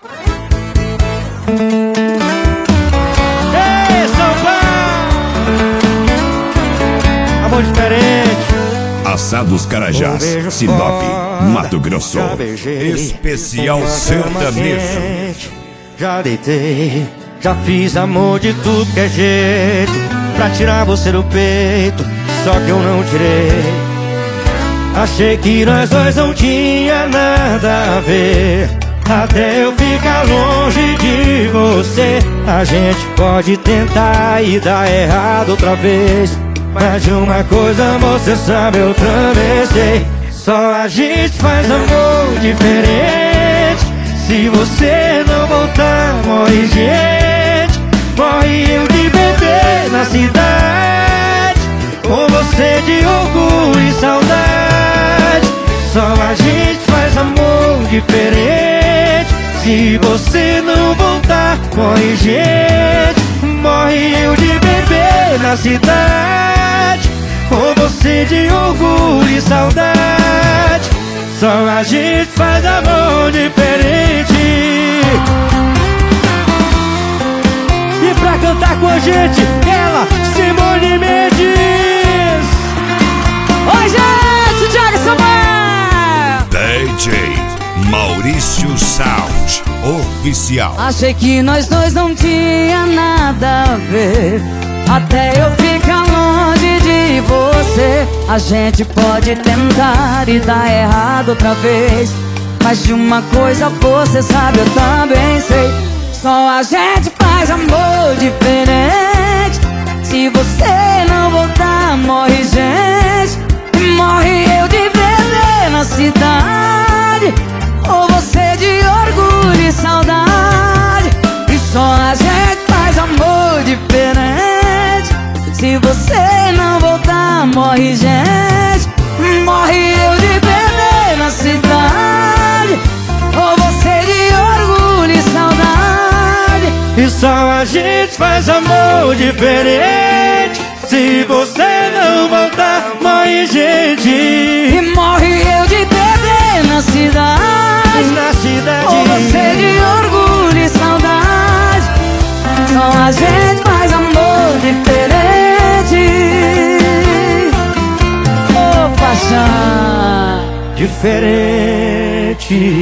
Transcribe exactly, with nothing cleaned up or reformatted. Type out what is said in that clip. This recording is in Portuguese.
Ei, São Paulo! Amor diferente. Assados Carajás, Um beijo Sinop, foda, Mato Grosso. já beijei, Especial uma cama sertanejo. quente, já deitei, já fiz amor de tudo que é jeito pra tirar você do peito, só que eu não tirei. Achei que nós dois não tinha nada a ver, até eu ficar longe de você. A gente pode tentar e dar errado outra vez, mas de uma coisa você sabe, eu também sei. Só a gente faz amor diferente. Se você não voltar, morre gente. Morre eu de bebê na cidade, com você de orgulho e saudade. Só a gente faz amor diferente. Se você não voltar, morre gente. Morre eu de bebê na cidade, com você de orgulho e saudade. Só a gente faz amor diferente. E pra cantar com a gente, ela, Simone Mendes. Oi, gente, Thiago Samuel. D J Maurício Sound Oficial. Achei que nós dois não tinha nada a ver, até eu ficar longe de você. A gente pode tentar e dar errado outra vez, mas de uma coisa você sabe, eu também sei. Só a gente faz amor diferente. Se você não voltar, morre gente. Morre eu de bebê na cidade, ou você de orgulho e saudade. E só a gente faz amor diferente. Se você não voltar, morre gente. Morre eu de bebê na cidade, ou você de orgulho e saudade. E só a gente faz amor diferente. Se você não voltar, morre gente. E morre eu de bebê na cidade, Na cidade, ou você de orgulho e saudade. Só a gente faz amor diferente. Ô, paixão diferente.